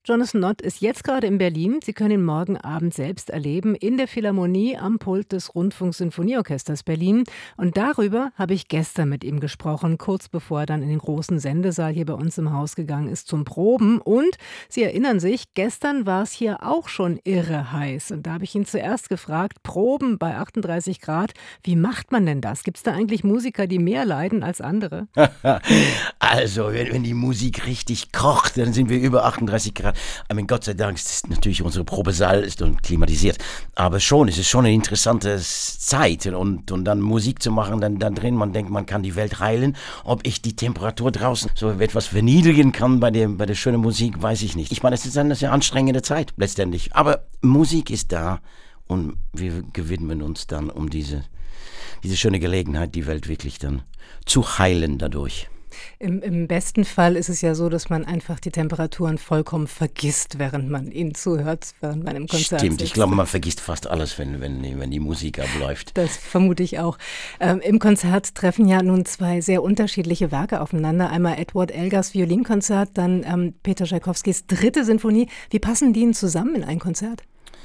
Jonathan Nott ist jetzt gerade in Berlin. Sie können ihn morgen Abend selbst erleben in der Philharmonie am Pult des Rundfunksinfonieorchesters Berlin. Und darüber habe ich gestern mit ihm gesprochen, kurz bevor er dann in den großen Sendesaal hier bei uns im Haus gegangen ist zum Proben. Und Sie erinnern sich, gestern war es hier auch schon irre heiß. Und da habe ich ihn zuerst gefragt, Proben bei 38 Grad, wie macht man denn das? Gibt es da eigentlich Musiker, die mehr leiden als andere? Also, wenn die Musik richtig kocht, dann sind wir über 38 Grad. Ich meine, Gott sei Dank ist natürlich unsere Probesaal ist und klimatisiert. Aber schon, es ist schon eine interessante Zeit. Und dann Musik zu machen, dann drin, man denkt, man kann die Welt heilen. Ob ich die Temperatur draußen so etwas verniedrigen kann bei der schönen Musik, weiß ich nicht. Ich meine, es ist eine sehr anstrengende Zeit letztendlich. Aber Musik ist da und wir gewidmen uns dann um diese schöne Gelegenheit, die Welt wirklich dann zu heilen dadurch. Im besten Fall ist es ja so, dass man einfach die Temperaturen vollkommen vergisst, während man ihnen zuhört, während man im Konzert Stimmt, sitzt. ich glaube, man vergisst fast alles, wenn die Musik abläuft. Das vermute ich auch. Im Konzert treffen ja nun zwei sehr unterschiedliche Werke aufeinander. Einmal Edward Elgars Violinkonzert, dann Peter Tschaikowskis 3. Sinfonie. Wie passen die denn zusammen in ein Konzert?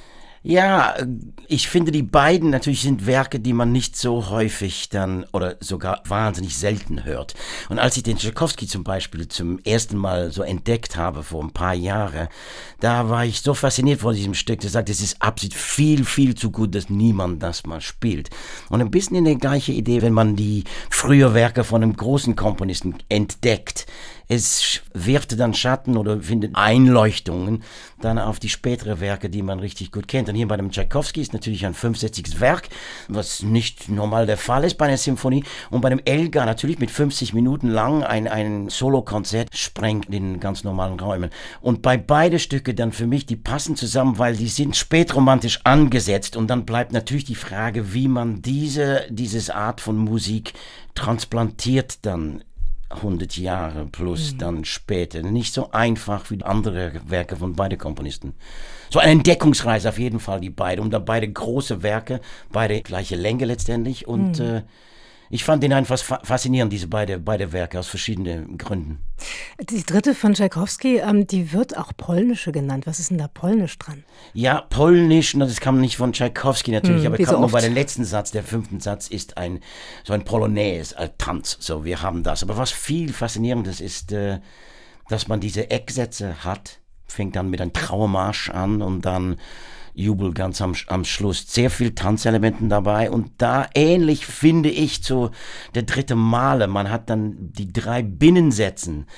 Ja, ich finde, die beiden natürlich sind Werke, die man nicht so häufig dann oder sogar wahnsinnig selten hört. Und als ich den Tschaikowski zum Beispiel zum ersten Mal so entdeckt habe vor ein paar Jahren, da war ich so fasziniert von diesem Stück, der sagt, es ist absolut viel, viel zu gut, dass niemand das mal spielt. Und ein bisschen in der gleichen Idee, wenn man die frühen Werke von einem großen Komponisten entdeckt. Es wirft dann Schatten oder findet Einleuchtungen dann auf die späteren Werke, die man richtig gut kennt. Und hier bei dem Tschaikowski ist natürlich ein 65. Werk, was nicht normal der Fall ist bei einer Symphonie. Und bei dem Elgar natürlich mit 50 Minuten lang ein Solokonzert sprengt in den ganz normalen Räumen. Und bei beide Stücke dann für mich, die passen zusammen, weil die sind spätromantisch angesetzt. Und dann bleibt natürlich die Frage, wie man diese Art von Musik transplantiert dann 100 Jahre plus dann später. Nicht so einfach wie andere Werke von beiden Komponisten. So eine Entdeckungsreise auf jeden Fall, die beiden. Und dann beide große Werke, beide gleiche Länge letztendlich. Und ich fand ihn einfach faszinierend, diese beide Werke, aus verschiedenen Gründen. Die 3. von Tschaikowski, die wird auch polnische genannt. Was ist denn da polnisch dran? Ja, polnisch, das kam nicht von Tschaikowski natürlich, aber wie so kommt nur oft. bei dem letzten Satz, der 5. Satz, ist ein Polonaise, ein Tanz. So, wir haben das. Aber was viel Faszinierendes ist, dass man diese Ecksätze hat, fängt dann mit einem Trauermarsch an und dann Jubel ganz am Schluss. Sehr viel Tanzelementen dabei und da ähnlich finde ich zu der 3. Male. Man hat dann die 3 Binnensätzen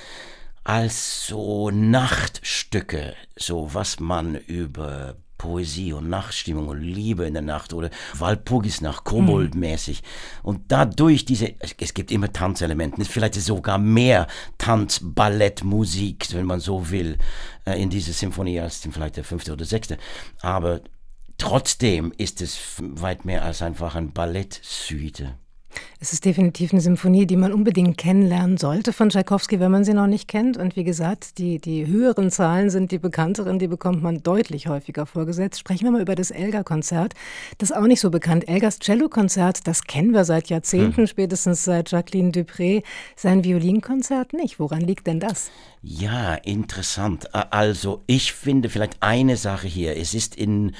als so Nachtstücke, so was man über Poesie und Nachtstimmung und Liebe in der Nacht oder Walpurgisnacht, Koboldmäßig. Und dadurch es gibt immer Tanzelemente, vielleicht sogar mehr Tanz, Ballett, Musik, wenn man so will, in dieser Symphonie als vielleicht der 5. oder 6. Aber trotzdem ist es weit mehr als einfach ein Ballettsuite. Es ist definitiv eine Symphonie, die man unbedingt kennenlernen sollte von Tschaikowski, wenn man sie noch nicht kennt. Und wie gesagt, die höheren Zahlen sind die bekannteren, die bekommt man deutlich häufiger vorgesetzt. Sprechen wir mal über das Elgar-Konzert. Das ist auch nicht so bekannt. Elgars Cello-Konzert, das kennen wir seit Jahrzehnten, spätestens seit Jacqueline Dupré. Sein Violinkonzert nicht. Woran liegt denn das? Ja, interessant. Also ich finde vielleicht eine Sache hier. Es ist in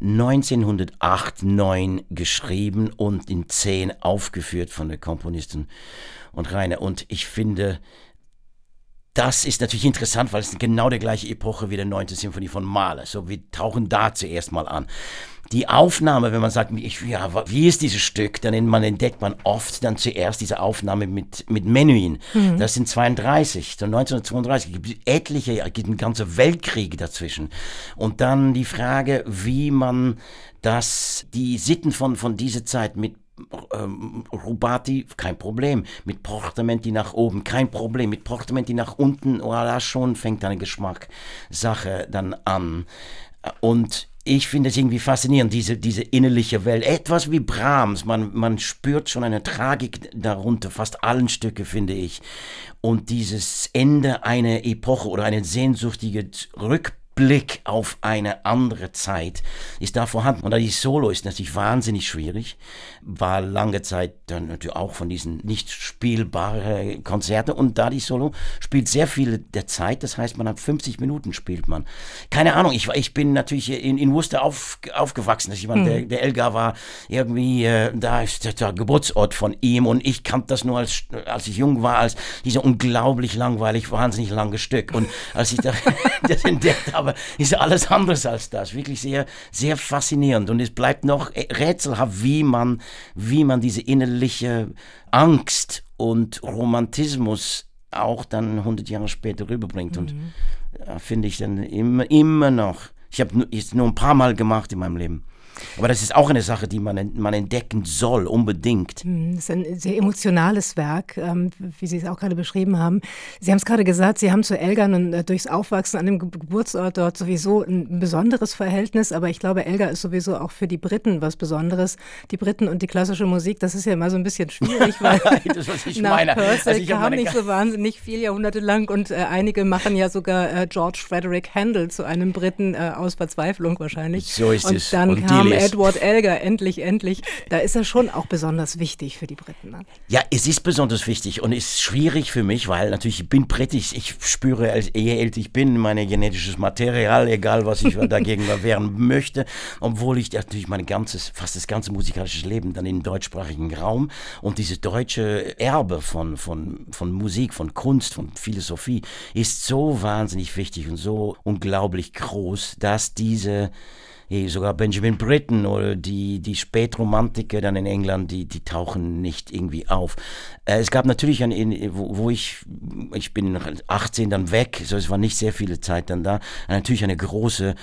1908, 9 geschrieben und in 10 aufgeführt von der Komponistin und Rainer. Und ich finde, das ist natürlich interessant, weil es genau die gleiche Epoche wie der 9. Symphonie von Mahler. So, wir tauchen da zuerst mal an. Die Aufnahme, wenn man sagt, wie ist dieses Stück, dann entdeckt man oft dann zuerst diese Aufnahme mit Menuhin. Das sind 32, so 1932, gibt es etliche, gibt einen ganzen Weltkrieg dazwischen. Und dann die Frage, wie man die Sitten von dieser Zeit mit Rubati, kein Problem. Mit Portamenti nach oben, kein Problem. Mit Portamenti nach unten, da schon fängt eine Geschmackssache dann an. Und ich finde es irgendwie faszinierend, diese innerliche Welt. Etwas wie Brahms. Man spürt schon eine Tragik darunter, fast allen Stücke, finde ich. Und dieses Ende einer Epoche oder eine sehnsüchtige Rückblick Blick auf eine andere Zeit ist da vorhanden. Und die Solo ist natürlich wahnsinnig schwierig, war lange Zeit dann natürlich auch von diesen nicht spielbaren Konzerten, und da die Solo spielt sehr viel der Zeit, das heißt, man hat 50 Minuten spielt man. Keine Ahnung, ich bin natürlich in Worcester aufgewachsen. Ich meine, der Elgar war irgendwie, da ist der Geburtsort von ihm, und ich kannte das nur als ich jung war, als dieser unglaublich langweilig, wahnsinnig lange Stück. Und als ich das entdeckt habe, ist alles anders als das. Wirklich sehr, sehr faszinierend. Und es bleibt noch rätselhaft, wie man diese innerliche Angst und Romantismus auch dann 100 Jahre später rüberbringt. Und finde ich dann immer noch. Ich habe es nur ein paar Mal gemacht in meinem Leben. Aber das ist auch eine Sache, die man entdecken soll, unbedingt. Das ist ein sehr emotionales Werk, wie Sie es auch gerade beschrieben haben. Sie haben es gerade gesagt, Sie haben zu Elgar nun durchs Aufwachsen an dem Geburtsort dort sowieso ein besonderes Verhältnis. Aber ich glaube, Elgar ist sowieso auch für die Briten was Besonderes. Die Briten und die klassische Musik, das ist ja immer so ein bisschen schwierig, weil das, was ich nach meine. Purcell Also kam nicht so wahnsinnig viel Jahrhunderte lang. Und einige machen ja sogar George Frederick Handel zu einem Briten aus Verzweiflung wahrscheinlich. So ist und es. Dann und kam Edward Elgar, endlich. Da ist er schon auch besonders wichtig für die Briten. Ne? Ja, es ist besonders wichtig und ist schwierig für mich, weil natürlich ich bin britisch. Ich spüre, je älter ich bin, mein genetisches Material, egal was ich dagegen wehren möchte, obwohl ich natürlich fast das ganze musikalische Leben dann im deutschsprachigen Raum, und dieses deutsche Erbe von Musik, von Kunst, von Philosophie ist so wahnsinnig wichtig und so unglaublich groß, dass sogar Benjamin Britten oder die Spätromantiker dann in England, die tauchen nicht irgendwie auf. Es gab natürlich, wo ich bin 18 dann weg, so es war nicht sehr viele Zeit dann da, natürlich eine große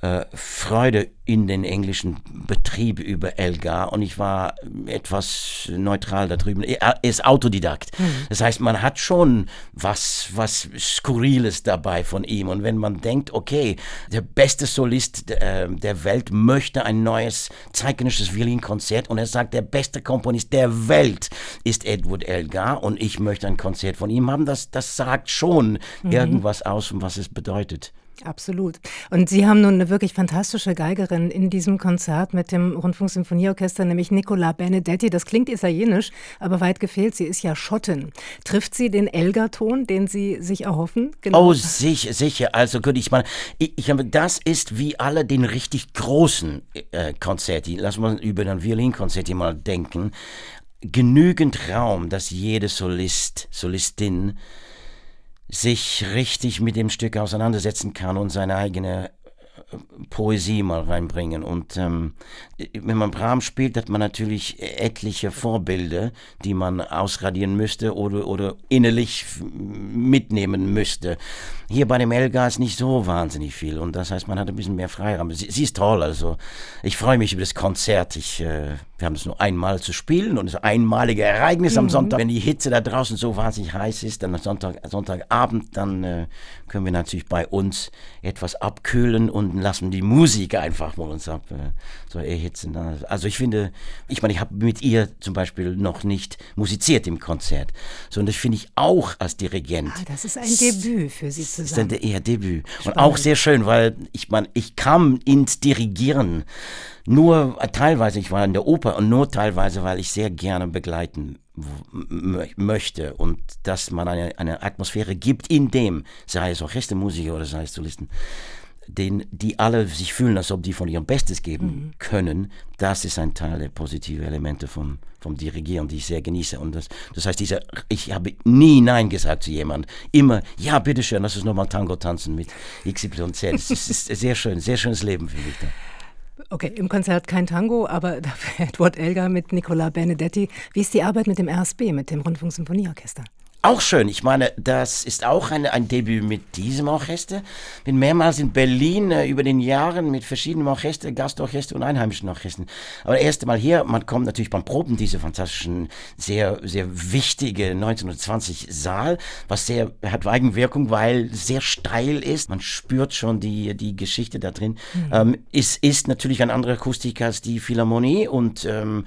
Freude in den englischen Betrieb über Elgar, und ich war etwas neutral da drüben. Er ist Autodidakt. Das heißt, man hat schon was Skurriles dabei von ihm, und wenn man denkt, okay, der beste Solist der Welt möchte ein neues zeitgenössisches Violinkonzert, und er sagt, der beste Komponist der Welt ist Edward Elgar, und ich möchte ein Konzert von ihm haben, das sagt schon irgendwas aus, was es bedeutet. Absolut. Und Sie haben nun eine wirklich fantastische Geigerin in diesem Konzert mit dem Rundfunksymphonieorchester, nämlich Nicola Benedetti. Das klingt italienisch, aber weit gefehlt, sie ist ja Schottin. Trifft sie den Elgar-Ton, den Sie sich erhoffen? Genau. Oh, sicher. Also gut, das ist wie alle den richtig großen Konzerti. Lass mal über den Violinkonzerti mal denken. Genügend Raum, dass jede Solistin sich richtig mit dem Stück auseinandersetzen kann und seine eigene Poesie mal reinbringen. Und wenn man Brahms spielt, hat man natürlich etliche Vorbilder, die man ausradieren müsste oder innerlich mitnehmen müsste. Hier bei dem Elgar ist nicht so wahnsinnig viel, und das heißt, man hat ein bisschen mehr Freiraum. Sie ist toll, also ich freue mich über das Konzert. Wir haben es nur einmal zu spielen, und es ist ein einmaliges Ereignis am Sonntag. Wenn die Hitze da draußen so wahnsinnig heiß ist, dann Sonntagabend, dann können wir natürlich bei uns etwas abkühlen und lassen die Musik einfach mal uns so erhitzen. Also ich finde, ich habe mit ihr zum Beispiel noch nicht musiziert im Konzert, sondern das finde ich auch als Dirigent. Das ist ein Debüt für Sie zusammen. Das ist ein Debüt. Spannend. Und auch sehr schön, weil ich kam ins Dirigieren nur teilweise, ich war in der Oper, und nur teilweise, weil ich sehr gerne begleiten möchte, und dass man eine Atmosphäre gibt, in dem, sei es Orchestermusiker oder sei es Solisten, die alle sich fühlen, als ob die von ihrem Bestes geben können. Das ist ein Teil der positiven Elemente vom Dirigieren, die ich sehr genieße. Und das heißt, ich habe nie Nein gesagt zu jemandem. Immer, ja, bitteschön, lass uns nochmal Tango tanzen mit XYZ. Es ist sehr schön, sehr schönes Leben, finde ich da. Okay, im Konzert kein Tango, aber dafür Edward Elgar mit Nicola Benedetti. Wie ist die Arbeit mit dem RSB, mit dem Rundfunksymphonieorchester? Auch schön. Ich meine, das ist auch ein Debüt mit diesem Orchester. Bin mehrmals in Berlin über den Jahren mit verschiedenen Orchestern, Gastorchester und einheimischen Orchestern. Aber das erste Mal hier, man kommt natürlich beim Proben diese fantastischen, sehr, sehr wichtige 1920 Saal, was hat Eigenwirkung, weil sehr steil ist. Man spürt schon die Geschichte da drin. Es ist natürlich eine andere Akustik als die Philharmonie, und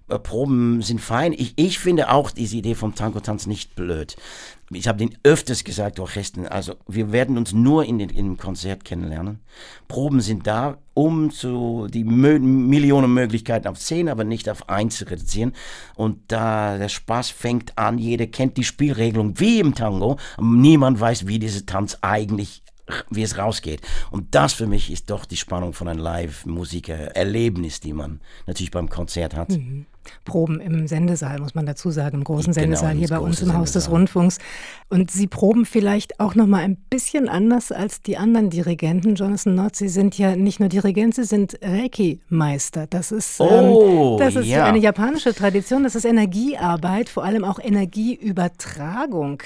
Proben sind fein. Ich finde auch diese Idee vom Tango-Tanz nicht blöd. Ich habe den öfters gesagt, Orchester, also wir werden uns nur im Konzert kennenlernen. Proben sind da, um die Millionen Möglichkeiten auf 10, aber nicht auf 1 zu reduzieren. Und da der Spaß fängt an, jeder kennt die Spielregelung wie im Tango, aber niemand weiß, wie dieser Tanz eigentlich wie es rausgeht. Und das für mich ist doch die Spannung von einem Live-Musiker-Erlebnis, die man natürlich beim Konzert hat. Mhm. Proben im Sendesaal, muss man dazu sagen, im großen Sendesaal Genau, hier bei uns im Haus des Sendesaal. Rundfunks. Und Sie proben vielleicht auch noch mal ein bisschen anders als die anderen Dirigenten. Jonathan Nott, Sie sind ja nicht nur Dirigent, Sie sind Reiki-Meister. Das ist Ja. eine japanische Tradition, das ist Energiearbeit, vor allem auch Energieübertragung.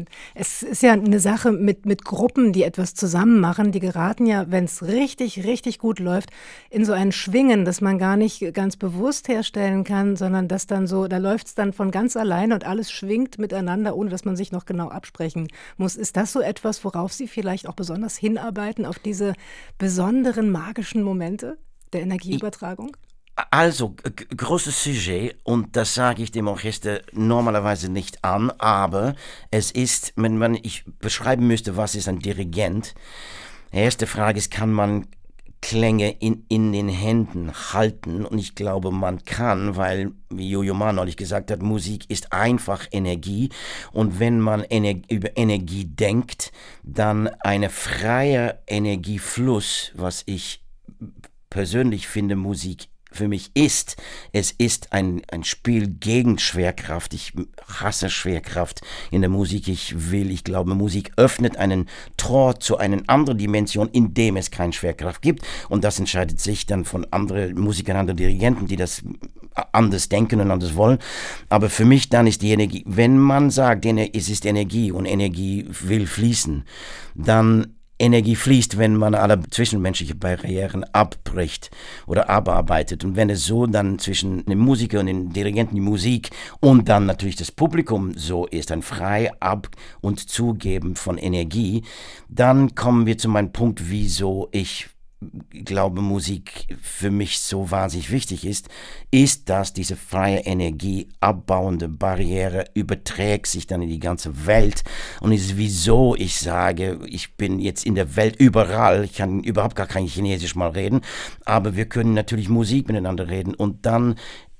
Es ist ja eine Sache mit Gruppen, die etwas zusammen machen. Die geraten ja, wenn es richtig, richtig gut läuft, in so ein Schwingen, das man gar nicht ganz bewusst herstellen kann, sondern das dann so, da läuft es dann von ganz alleine und alles schwingt miteinander, ohne dass man sich noch genau absprechen muss. Ist das so etwas, worauf Sie vielleicht auch besonders hinarbeiten, auf diese besonderen magischen Momente der Energieübertragung? Also, großes Sujet, und das sage ich dem Orchester normalerweise nicht an, aber es ist, wenn ich beschreiben müsste, was ist ein Dirigent, die erste Frage ist, kann man Klänge in den Händen halten? Und ich glaube, man kann, weil, wie Yo-Yo Ma neulich gesagt hat, Musik ist einfach Energie. Und wenn man über Energie denkt, dann ein freier Energiefluss, was ich persönlich finde, Musik für mich ist. Es ist ein Spiel gegen Schwerkraft. Ich hasse Schwerkraft in der Musik. Ich glaube, Musik öffnet einen Tor zu einer anderen Dimension, in dem es keine Schwerkraft gibt. Und das entscheidet sich dann von anderen Musikern, anderen Dirigenten, die das anders denken und anders wollen. Aber für mich dann ist die Energie, wenn man sagt, es ist Energie und Energie will fließen, dann Energie fließt, wenn man alle zwischenmenschlichen Barrieren abbricht oder abarbeitet. Und wenn es so dann zwischen dem Musiker und dem Dirigenten die Musik und dann natürlich das Publikum so ist, ein frei Ab- und Zugeben von Energie, dann kommen wir zu meinem Punkt, wieso ich glaube, Musik für mich so wahnsinnig wichtig ist, dass diese freie Energie abbauende Barriere überträgt sich dann in die ganze Welt und ist wieso ich sage, ich bin jetzt in der Welt überall, ich kann überhaupt gar kein Chinesisch mal reden, aber wir können natürlich Musik miteinander reden und dann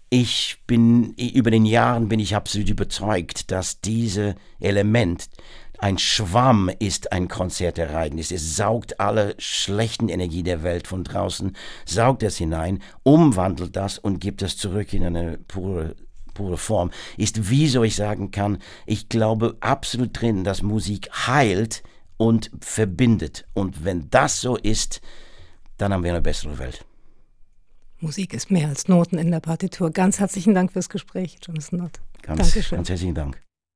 über den Jahren bin ich absolut überzeugt, dass dieses Element ein Schwamm ist ein Konzertereignis. Es saugt alle schlechten Energie der Welt von draußen, saugt es hinein, umwandelt das und gibt es zurück in eine pure Form. Ist, wieso ich sagen kann, ich glaube absolut drin, dass Musik heilt und verbindet. Und wenn das so ist, dann haben wir eine bessere Welt. Musik ist mehr als Noten in der Partitur. Ganz herzlichen Dank fürs Gespräch, Jonathan Nott. Ganz Dankeschön. herzlichen Dank.